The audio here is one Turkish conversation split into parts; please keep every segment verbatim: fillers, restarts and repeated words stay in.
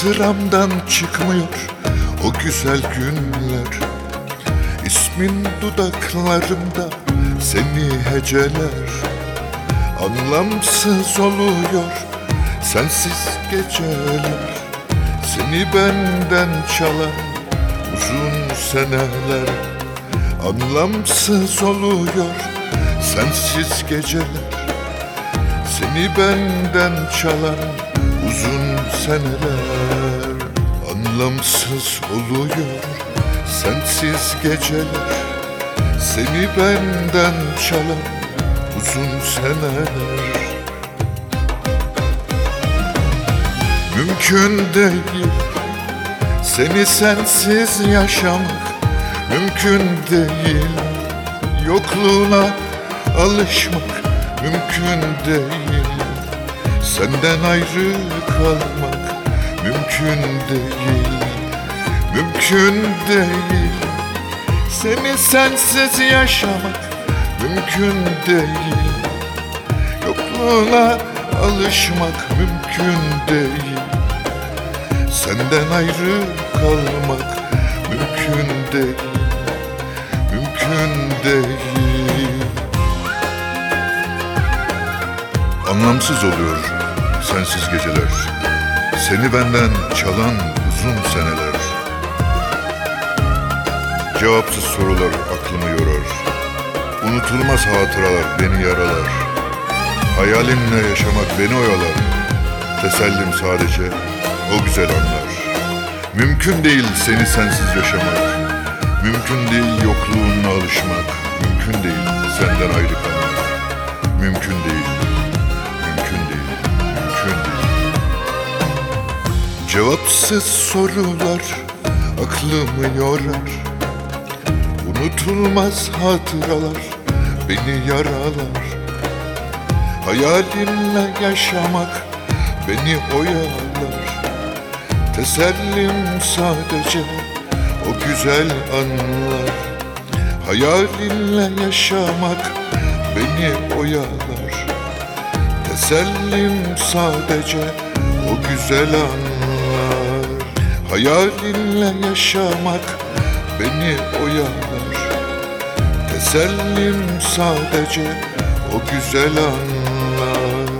Hatıramdan çıkmıyor o güzel günler. İsmin dudaklarımda seni heceler. Anlamsız oluyor sensiz geceler. Seni benden çalan uzun seneler. Anlamsız oluyor sensiz geceler. Seni benden çalan uzun seneler. Anlamsız oluyor sensiz geceler. Seni benden çalan uzun seneler. Mümkün değil seni sensiz yaşamak. Mümkün değil yokluğuna alışmak. Mümkün değil senden ayrı kalmak. Mümkün değil, mümkün değil seni sensiz yaşamak. Mümkün değil yokluğuna alışmak. Mümkün değil senden ayrı kalmak. Mümkün değil, mümkün değil. Anlamsız oluyor sensiz geceler. Seni benden çalan uzun seneler. Cevapsız sorular aklımı yorar. Unutulmaz hatıralar beni yaralar. Hayalinle yaşamak beni oyalar. Tesellim sadece o güzel anlar. Mümkün değil seni sensiz yaşamak. Mümkün değil yokluğunla alışmak. Mümkün değil senden ayrı kalmak. Mümkün değil, mümkün değil, mümkün değil. Cevapsız sorular aklımı yorar. Unutulmaz hatıralar beni yaralar. Hayalinle yaşamak beni oyalar. Tesellim sadece o güzel anlar. Hayalinle yaşamak beni oyalar. Tesellim sadece o güzel anlar. Hayalinle yaşamak beni oyalar. Tesellim sadece o güzel anlar.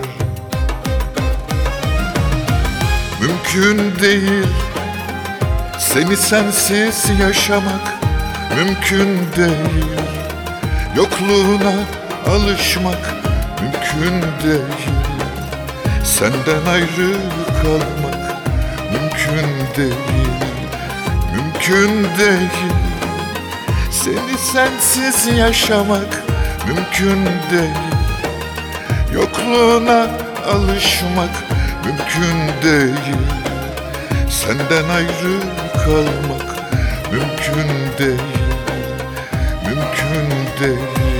Mümkün değil seni sensiz yaşamak. Mümkün değil yokluğuna alışmak. Mümkün değil senden ayrı kalmak. Mümkün değil, mümkün değil seni sensiz yaşamak. Mümkün değil yokluğuna alışmak. Mümkün değil senden ayrı kalmak. Mümkün değil, mümkün değil.